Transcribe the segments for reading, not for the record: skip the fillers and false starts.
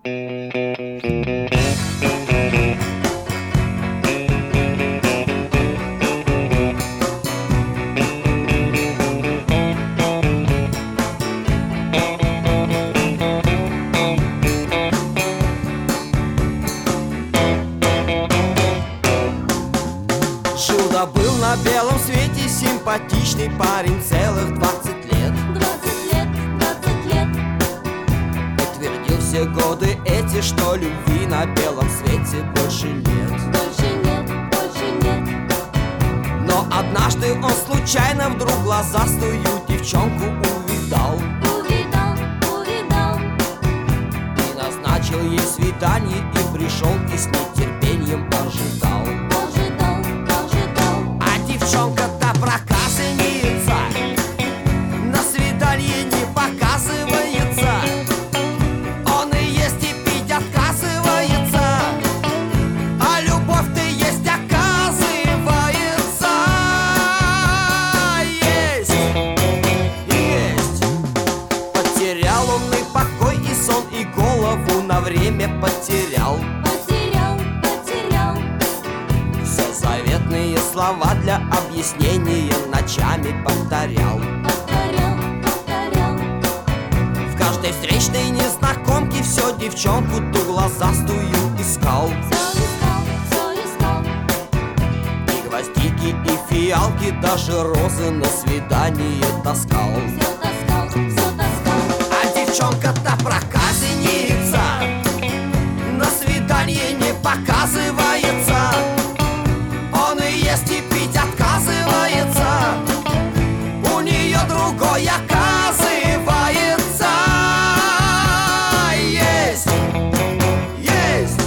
Жил-да-был на белом свете симпатичный парень целых 20 лет. 20 лет, 20 лет. И твердил все годы эти, что любви на белом свете больше нет. Больше нет, больше нет. Но однажды он случайно вдруг глазастую девчонку увидал. Увидал, увидал. И назначил ей свидание, и пришел, и с нетерпением ожидал. Ожидал, ожидал. А девчонка-то проказница, на свидание не показывается. Он и есть, и пить отказывается, а любовь-то есть, оказывается. Есть. Потерял он и покой, и сон, и голову на время потерял. Потерял, потерял. Все заветные слова для объяснения ночами повторял. Повторял, повторял. В каждой встречной незнакомке все девчонку ту глазастую искал. Все искал, все искал. И гвоздики, и фиалки, даже розы на свидание таскал. Все таскал, все таскал. А девчонка-то проказница, на свидание не показывается. Он и есть, и пить отказывается, у нее другой оказывается. Есть, есть.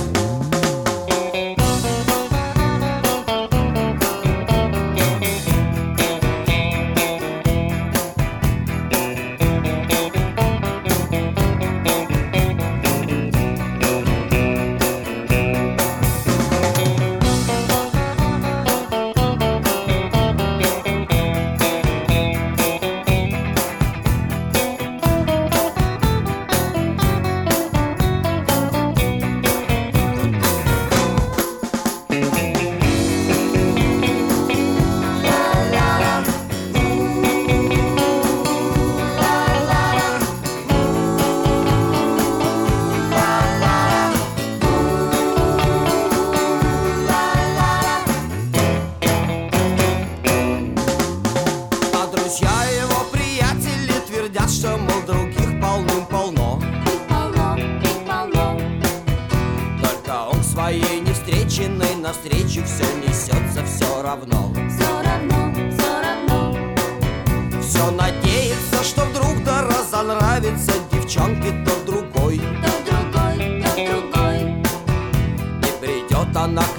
А друзья его, приятели, твердят, что, мол, других полным-полно. Их полно, их полно. Только он к своей невстреченной навстречу все несется все равно. Все равно, все равно. Все надеется, что вдруг да разонравится девчонке тот другой. То другой, то другой. И придет она к